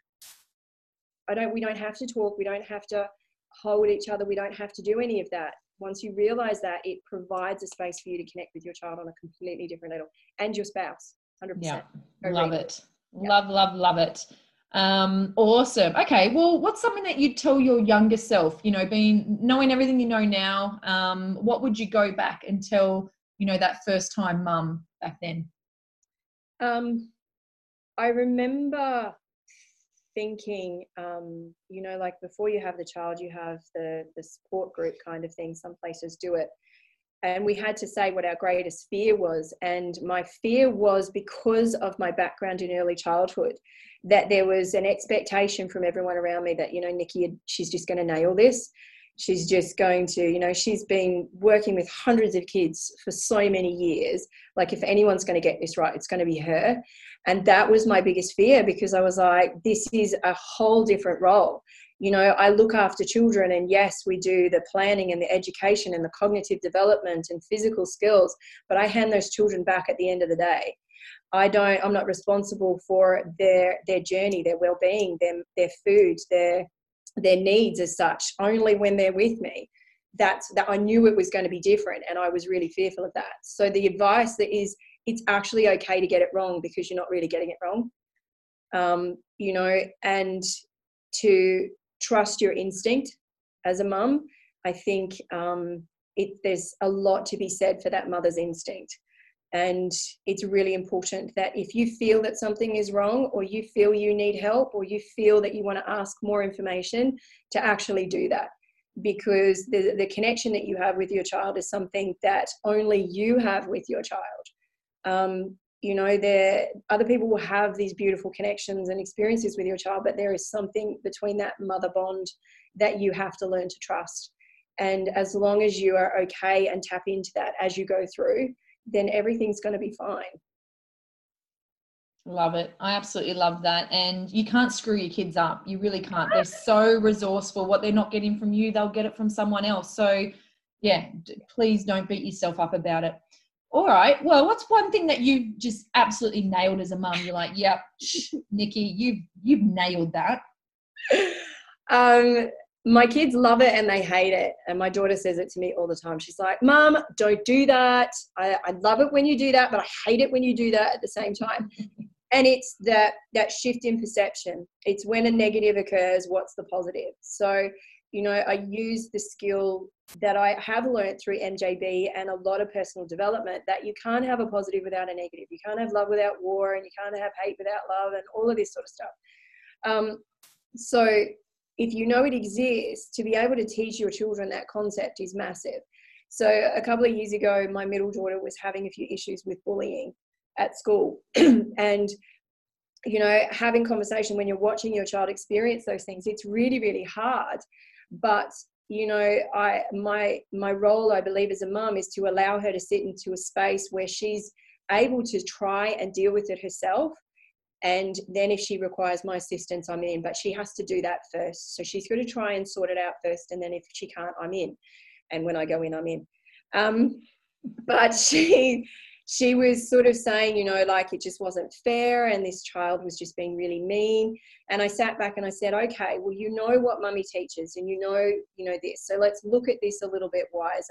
Speaker 2: I don't, we don't have to talk. We don't have to hold each other. We don't have to do any of that. Once you realize that, it provides a space for you to connect with your child on a completely different level, and your spouse. one hundred percent.
Speaker 1: Yeah. Love it. Yeah. Love, love, love it. Um, awesome. Okay. Well, what's something that you'd tell your younger self, you know, being, knowing everything you know now, um, what would you go back and tell, you know, that first time mum back then?
Speaker 2: Um, I remember thinking, um, you know, like before you have the child, you have the, the support group kind of thing. Some places do it. And we had to say what our greatest fear was. And my fear was, because of my background in early childhood, that there was an expectation from everyone around me that, you know, Nikki, she's just going to nail this. She's just going to, you know, she's been working with hundreds of kids for so many years. Like, if anyone's going to get this right, it's going to be her. And that was my biggest fear, because I was like, this is a whole different role. You know, I look after children, and yes, we do the planning and the education and the cognitive development and physical skills, but I hand those children back at the end of the day. I don't, I'm not responsible for their, their journey, their well-being, their, their food, their, their needs as such, only when they're with me. That's that I knew it was going to be different, and I was really fearful of that. So the advice that is, it's actually okay to get it wrong, because you're not really getting it wrong. Um, you know, and to trust your instinct as a mum. I think um, it, there's a lot to be said for that mother's instinct. And it's really important that if you feel that something is wrong, or you feel you need help, or you feel that you want to ask more information, to actually do that. Because the, the connection that you have with your child is something that only you have with your child. Um, you know, there, other people will have these beautiful connections and experiences with your child, but there is something between that mother bond that you have to learn to trust. And as long as you are okay and tap into that as you go through, then everything's going to be fine.
Speaker 1: Love it. I absolutely love that. And you can't screw your kids up. You really can't. They're so resourceful. What they're not getting from you, they'll get it from someone else. So yeah, please don't beat yourself up about it. All right. Well, what's one thing that you just absolutely nailed as a mum? You're like, yep, Nikki, you've, you've nailed that.
Speaker 2: Um, my kids love it and they hate it. And my daughter says it to me all the time. She's like, Mum, don't do that. I, I love it when you do that, but I hate it when you do that at the same time. And it's that that shift in perception. It's when a negative occurs, what's the positive? So, you know, I use the skill that I have learned through M J B and a lot of personal development, that you can't have a positive without a negative. You can't have love without war, and you can't have hate without love, and all of this sort of stuff. Um, so if you know it exists, to be able to teach your children that concept is massive. So a couple of years ago, my middle daughter was having a few issues with bullying at school. And, you know, having conversation when you're watching your child experience those things, it's really, really hard. But, you know, I my my role, I believe, as a mum is to allow her to sit into a space where she's able to try and deal with it herself. And then if she requires my assistance, I'm in. But she has to do that first. So she's got to try and sort it out first. And then if she can't, I'm in. And when I go in, I'm in. Um, but she... She was sort of saying, you know, like it just wasn't fair and this child was just being really mean. And I sat back and I said, okay, well, you know what mummy teaches and you know, you know this. So let's look at this a little bit wiser.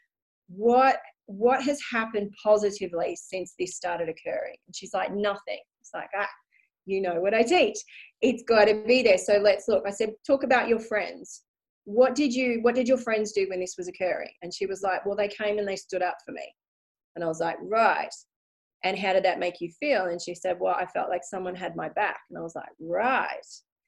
Speaker 2: What, what has happened positively since this started occurring? And she's like, nothing. It's like, ah, you know what I teach. It's got to be there. So let's look. I said, talk about your friends. What did you, what did your friends do when this was occurring? And she was like, well, they came and they stood up for me. And I was like, right. And how did that make you feel? And she said, well, I felt like someone had my back. And I was like, right.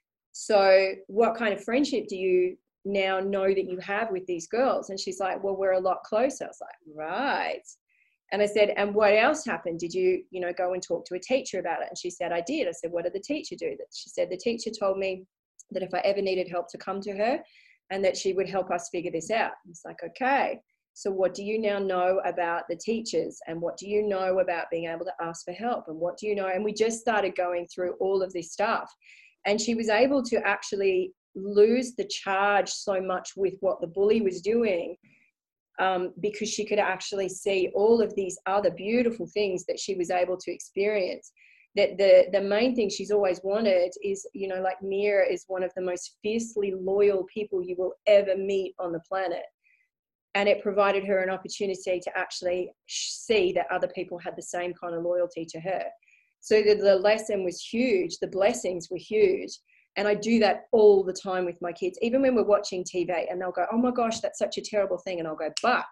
Speaker 2: So what kind of friendship do you now know that you have with these girls? And she's like, well, we're a lot closer. I was like, right. And I said, and what else happened? Did you, you know, go and talk to a teacher about it? And she said, I did. I said, what did the teacher do? That she said, the teacher told me that if I ever needed help to come to her and that she would help us figure this out. It's like, okay. So what do you now know about the teachers, and what do you know about being able to ask for help, and what do you know? And we just started going through all of this stuff, and she was able to actually lose the charge so much with what the bully was doing, um, because she could actually see all of these other beautiful things that she was able to experience. That the, the main thing she's always wanted is, you know, like Mia is one of the most fiercely loyal people you will ever meet on the planet. And it provided her an opportunity to actually see that other people had the same kind of loyalty to her. So the, the lesson was huge. The blessings were huge. And I do that all the time with my kids, even when we're watching T V and they'll go, oh my gosh, that's such a terrible thing. And I'll go, but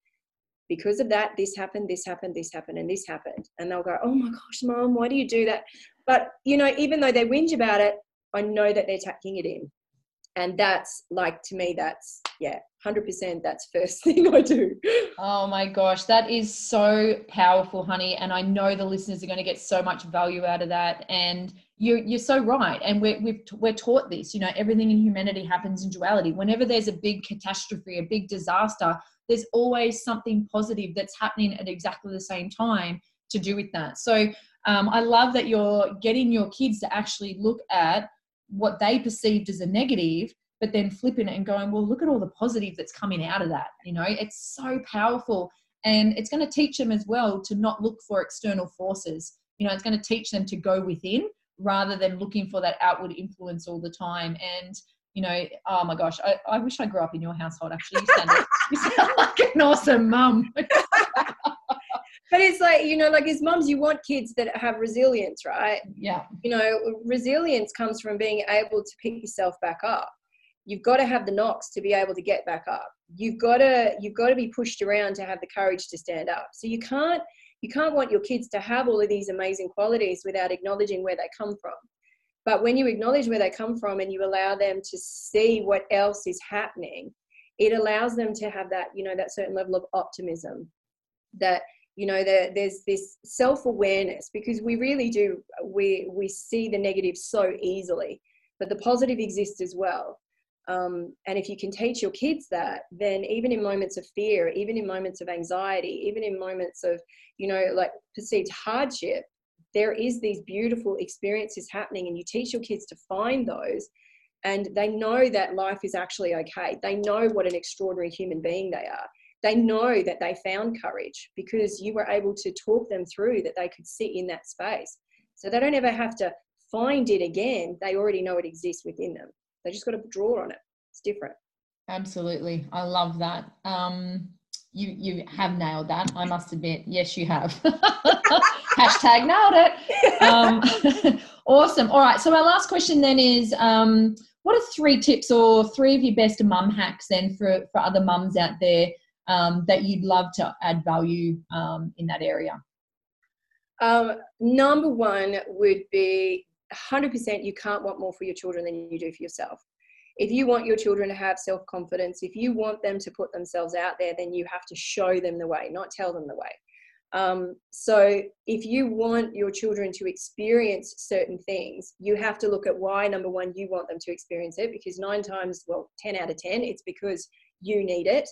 Speaker 2: because of that, this happened, this happened, this happened, and this happened. And they'll go, oh my gosh, Mom, why do you do that? But, you know, even though they whinge about it, I know that they're taking it in. And that's like, to me, that's, yeah, one hundred percent that's first thing I do.
Speaker 1: Oh my gosh, that is so powerful, honey. And I know the listeners are going to get so much value out of that. And you're, you're so right. And we're, we've, we're taught this, you know, everything in humanity happens in duality. Whenever there's a big catastrophe, a big disaster, there's always something positive that's happening at exactly the same time to do with that. So um, I love that you're getting your kids to actually look at what they perceived as a negative, but then flipping it and going, well, look at all the positive that's coming out of that. You know, it's so powerful, and it's going to teach them as well to not look for external forces. You know, it's going to teach them to go within rather than looking for that outward influence all the time. And, you know, oh my gosh, I, I wish I grew up in your household. Actually, you sound, you sound like an awesome mum.
Speaker 2: But it's like, you know, like as mums, you want kids that have resilience, right?
Speaker 1: Yeah.
Speaker 2: You know, resilience comes from being able to pick yourself back up. You've got to have the knocks to be able to get back up. You've got to, you've got to be pushed around to have the courage to stand up. So you can't, you can't want your kids to have all of these amazing qualities without acknowledging where they come from. But when you acknowledge where they come from and you allow them to see what else is happening, it allows them to have that, you know, that certain level of optimism, that, you know, the, there's this self-awareness, because we really do, we, we see the negative so easily, but the positive exists as well. Um, and if you can teach your kids that, then even in moments of fear, even in moments of anxiety, even in moments of, you know, like perceived hardship, there is these beautiful experiences happening, and you teach your kids to find those, and they know that life is actually okay. They know what an extraordinary human being they are. They know that they found courage because you were able to talk them through that they could sit in that space. So they don't ever have to find it again. They already know it exists within them. They just got to draw on it. It's different.
Speaker 1: Absolutely. I love that. Um, You you have nailed that. I must admit. Yes, you have. Hashtag nailed it. Um, awesome. All right. So our last question then is, um, what are three tips or three of your best mum hacks then for, for other mums out there um, that you'd love to add value um, in that area?
Speaker 2: Um, number one would be one hundred percent you can't want more for your children than you do for yourself. If you want your children to have self-confidence, if you want them to put themselves out there, then you have to show them the way, not tell them the way. Um, so if you want your children to experience certain things, you have to look at why, number one, you want them to experience it, because nine times, well, ten out of ten, it's because you need it.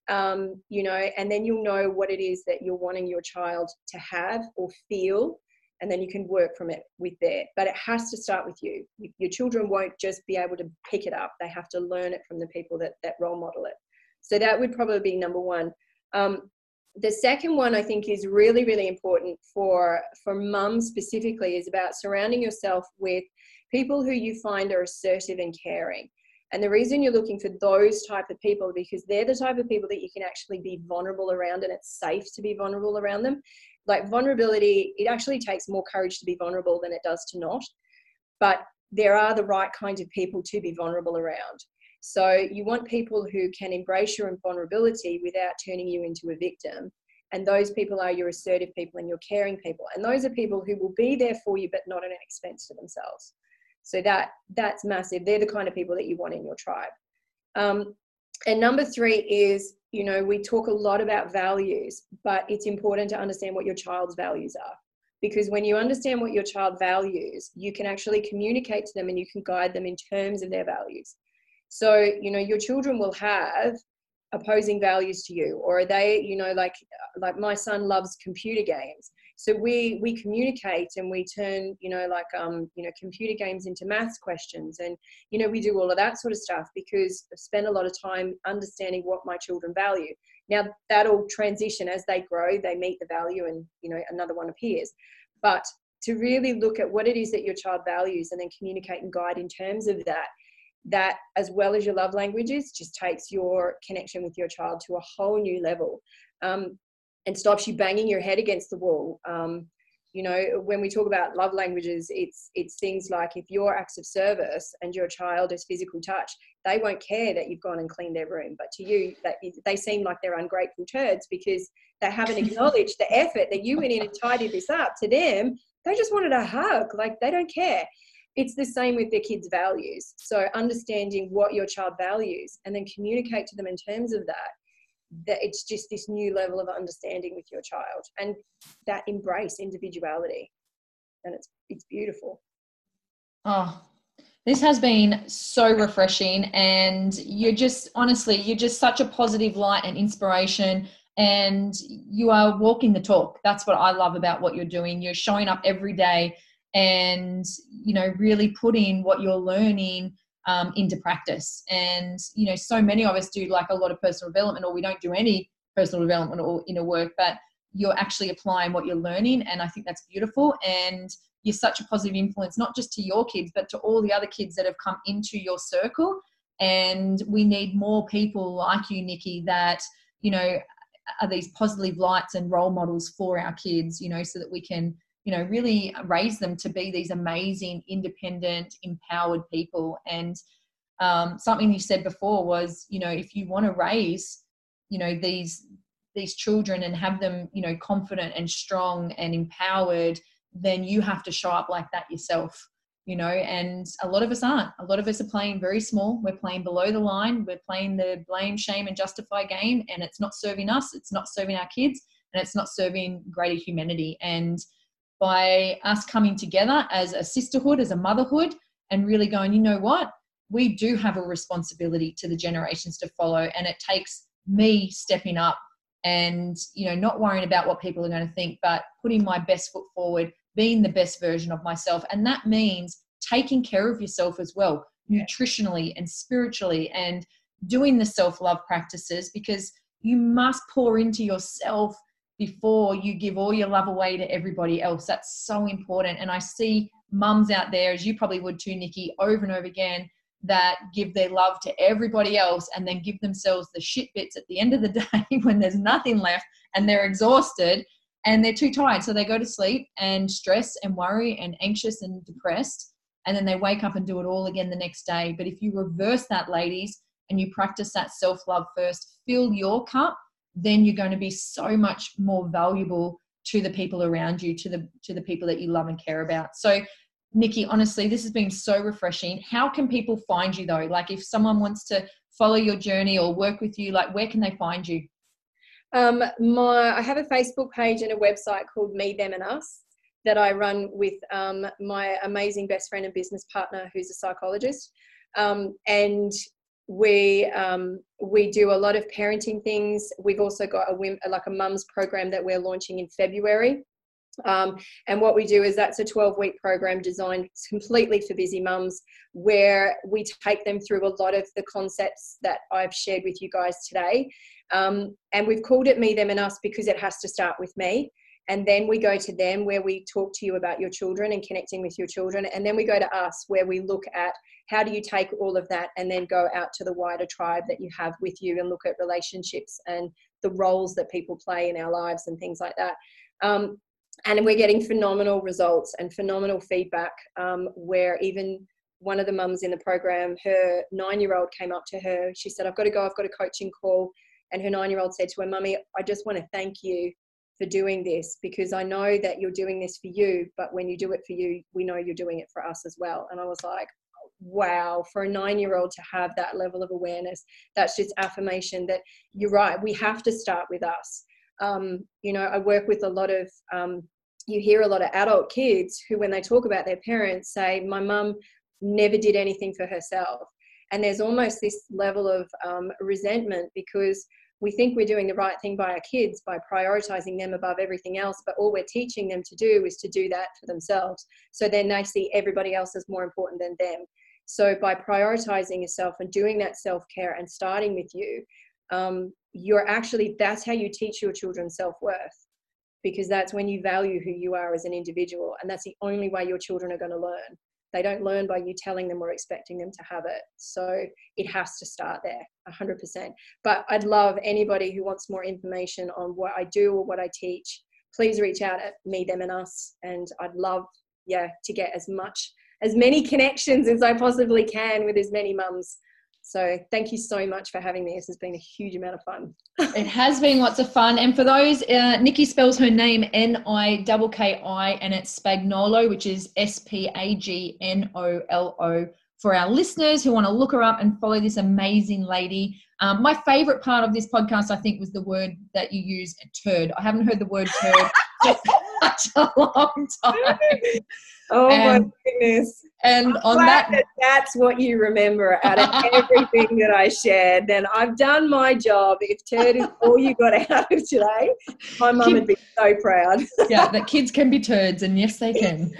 Speaker 2: Um, you know, and then you'll know what it is that you're wanting your child to have or feel, and then you can work from it with there. But it has to start with you. Your children won't just be able to pick it up. They have to learn it from the people that, that role model it. So that would probably be number one. Um, the second one I think is really, really important for, for mums specifically, is about surrounding yourself with people who you find are assertive and caring. And the reason you're looking for those type of people, because they're the type of people that you can actually be vulnerable around, and it's safe to be vulnerable around them. Like vulnerability, it actually takes more courage to be vulnerable than it does to not. But there are the right kinds of people to be vulnerable around. So you want people who can embrace your vulnerability without turning you into a victim. And those people are your assertive people and your caring people. And those are people who will be there for you, but not at an expense to themselves. So that that's massive. They're the kind of people that you want in your tribe. Um, and number three is, you know, we talk a lot about values, but it's important to understand what your child's values are. Because when you understand what your child values, you can actually communicate to them and you can guide them in terms of their values. So, you know, your children will have opposing values to you, or are they, you know, like, like my son loves computer games. So we, we communicate and we turn, you know, like, um, you know, computer games into maths questions. And, you know, we do all of that sort of stuff because I spend a lot of time understanding what my children value. Now that'll transition as they grow, they meet the value and, you know, another one appears. But to really look at what it is that your child values and then communicate and guide in terms of that, that as well as your love languages just takes your connection with your child to a whole new level, um, and stops you banging your head against the wall. Um, you know, when we talk about love languages, it's it's things like if you're acts of service and your child is physical touch, they won't care that you've gone and cleaned their room. But to you, that they seem like they're ungrateful turds because they haven't acknowledged the effort that you went in and tidied this up. To them, they just wanted a hug. Like, they don't care. It's the same with their kids' values. So understanding what your child values and then communicate to them in terms of that, that it's just this new level of understanding with your child and that embrace individuality. And it's, it's beautiful.
Speaker 1: Oh, this has been so refreshing, and you're just, honestly, you're just such a positive light and inspiration, and you are walking the talk. That's what I love about what you're doing. You're showing up every day and, you know, really putting what you're learning um, into practice. And, you know, so many of us do like a lot of personal development, or we don't do any personal development or inner work, but you're actually applying what you're learning. And I think that's beautiful. And you're such a positive influence, not just to your kids, but to all the other kids that have come into your circle. And we need more people like you, Nikki, that, you know, are these positive lights and role models for our kids, you know, so that we can, you know, really raise them to be these amazing, independent, empowered people. And um, something you said before was, you know, if you want to raise, you know, these, these children and have them, you know, confident and strong and empowered, then you have to show up like that yourself, you know. And a lot of us aren't. A lot of us are playing very small. We're playing below the line. We're playing the blame, shame, and justify game, and it's not serving us. It's not serving our kids, and it's not serving greater humanity. And by us coming together as a sisterhood, as a motherhood, and really going, you know what, we do have a responsibility to the generations to follow. And it takes me stepping up and, you know, not worrying about what people are going to think, but putting my best foot forward, being the best version of myself. And that means taking care of yourself as well, nutritionally and spiritually, and doing the self-love practices, because you must pour into yourself before you give all your love away to everybody else. That's so important. And I see mums out there, as you probably would too, Nikki, over and over again, that give their love to everybody else and then give themselves the shit bits at the end of the day when there's nothing left and they're exhausted and they're too tired. So they go to sleep and stress and worry and anxious and depressed, and then they wake up and do it all again the next day. But if you reverse that, ladies, and you practice that self-love first, fill your cup, then you're going to be so much more valuable to the people around you, to the to the people that you love and care about. So Nikki, honestly, this has been so refreshing. How can people find you though? Like if someone wants to follow your journey or work with you, like where can they find you?
Speaker 2: Um, my, I have a Facebook page and a website called Me, Them and Us that I run with um, my amazing best friend and business partner who's a psychologist. Um, and we um, we do a lot of parenting things. We've also got a like a mums program that we're launching in February. Um, and what we do is that's a twelve-week program designed completely for busy mums, where we take them through a lot of the concepts that I've shared with you guys today. Um, and we've called it Me, Them and Us because it has to start with me. And then we go to them where we talk to you about your children and connecting with your children. And then we go to us where we look at how do you take all of that and then go out to the wider tribe that you have with you and look at relationships and the roles that people play in our lives and things like that. Um, And we're getting phenomenal results and phenomenal feedback um, where even one of the mums in the program, her nine-year-old came up to her. She said, I've got to go, I've got a coaching call. And her nine-year-old said to her, Mummy, I just want to thank you for doing this because I know that you're doing this for you, but when you do it for you, we know you're doing it for us as well. And I was like, wow, for a nine-year-old to have that level of awareness, that's just affirmation that you're right. We have to start with us. Um, you know, I work with a lot of, um, you hear a lot of adult kids who, when they talk about their parents, say, my mum never did anything for herself. And there's almost this level of um, resentment because we think we're doing the right thing by our kids by prioritizing them above everything else. But all we're teaching them to do is to do that for themselves. So then they see everybody else as more important than them. So by prioritizing yourself and doing that self-care and starting with you, um, you're actually, that's how you teach your children self-worth, because that's when you value who you are as an individual. And that's the only way your children are going to learn. They don't learn by you telling them or expecting them to have it. So it has to start there, one hundred percent. But I'd love anybody who wants more information on what I do or what I teach, please reach out at Me, Them and Us. And I'd love, yeah, to get as much, as many connections as I possibly can with as many mums. So thank you so much for having me. This has been a huge amount of fun.
Speaker 1: It has been lots of fun. And for those, uh, Nikki spells her name N I K K I, and it's Spagnolo, which is S P A G N O L O. For our listeners who want to look her up and follow this amazing lady. Um, my favorite part of this podcast, I think, was the word that you use, turd. I haven't heard the word turd for such a long time.
Speaker 2: Oh
Speaker 1: and,
Speaker 2: my goodness.
Speaker 1: And
Speaker 2: I'm
Speaker 1: on
Speaker 2: glad
Speaker 1: that,
Speaker 2: that that's what you remember out of everything that I shared. Then I've done my job. If turd is all you got out of today, my mum would be so proud.
Speaker 1: Yeah, that kids can be turds, and yes, they can.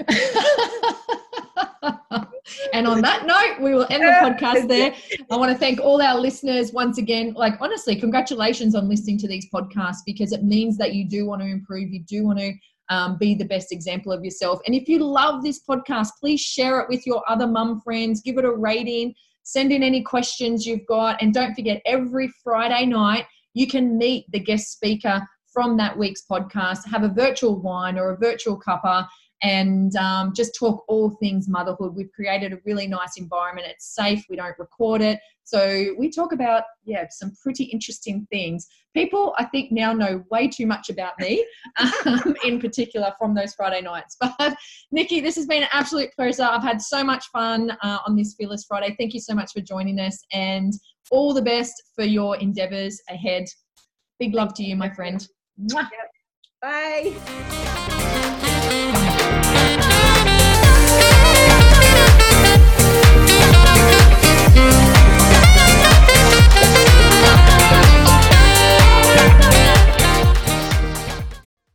Speaker 1: And on that note, we will end the podcast there. I want to thank all our listeners once again. Like, honestly, congratulations on listening to these podcasts, because it means that you do want to improve. You do want to um, be the best example of yourself. And if you love this podcast, please share it with your other mum friends. Give it a rating. Send in any questions you've got. And don't forget, every Friday night, you can meet the guest speaker from that week's podcast, have a virtual wine or a virtual cuppa, and um, just talk all things motherhood. We've created a really nice environment. It's safe. We don't record it. So we talk about, yeah, some pretty interesting things. People, I think, now know way too much about me, um, in particular from those Friday nights. But Nikki, this has been an absolute pleasure. I've had so much fun uh, on this Fearless Friday. Thank you so much for joining us, and all the best for your endeavors ahead. Big love to you, my friend. Mwah.
Speaker 2: Yep. Bye.